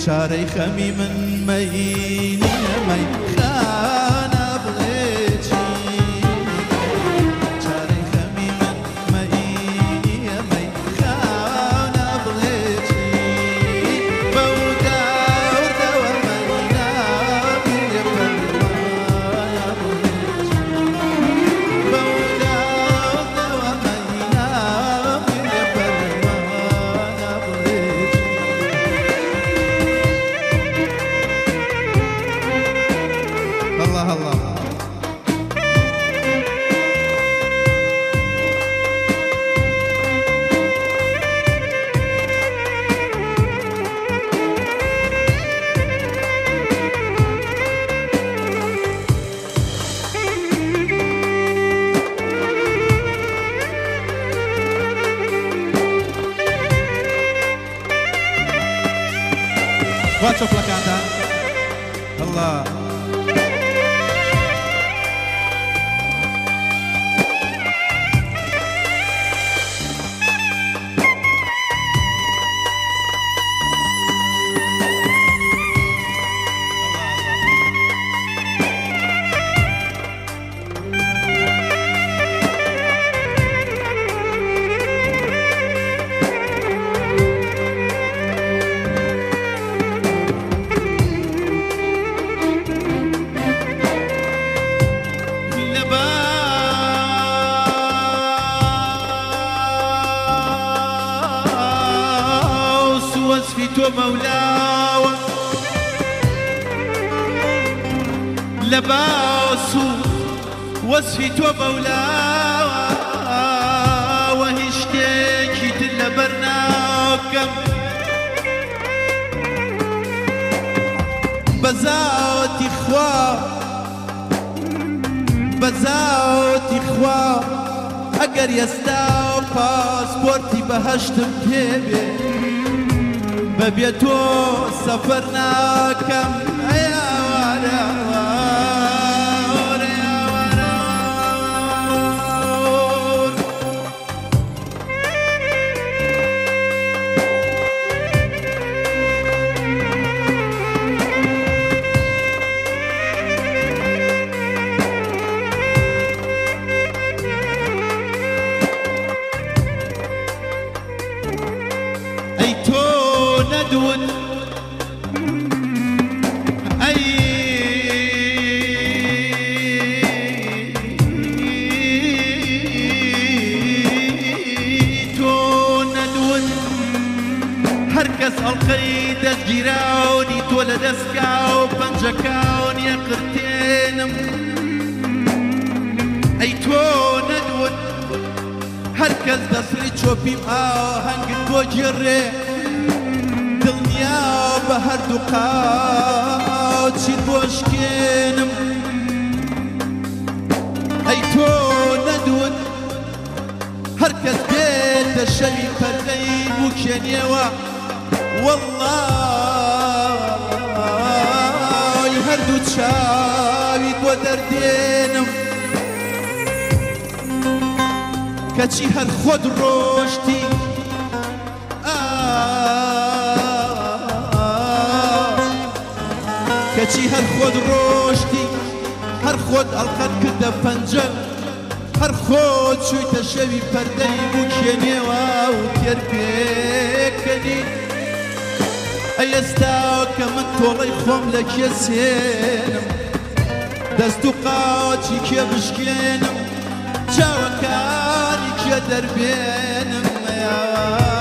چارەی خەمی من مەینە مەی خانە بڵێچی چارەی خەمی من مەینە مەی خانە بڵێچی بەوداوردەوە مەینا بێ پەروانە بڵێچی بەوداوردەوە مەینا بێ پەروانە بڵێچی الله الله واتشوف لك انت الله وصفي تو مولاوة لباس وصفي تو مولاوة وهشتكي تلبرناكم بزاوتي خوا بزاوتي خوا اگر يستاو پاسپورتي بهشتم كيبي ببيتو سفرنا كم يا ورا اي تو ندود هركس القيد الجيراني تولد اسكاو بنجكاون يا قرتينم اي تو ندود هركس دسري تشوبي هنگ تو جري دنيا بهر دقاو تشيد بوشكينم اي تو ندود هركس بيت الشوي فردي بوكينيوا والله هردو تشاويد ودردينم كتشي هر خود روشتي كتشي هر خود روشتي هر خود القد كده پنجه هر خود شوي تشوي پردي بوكينيوا وتيربيكني ايستاو كمن طولي خوم لك يسينم دستو قاتي كي بشكينم جاوكاني كي دربينم يا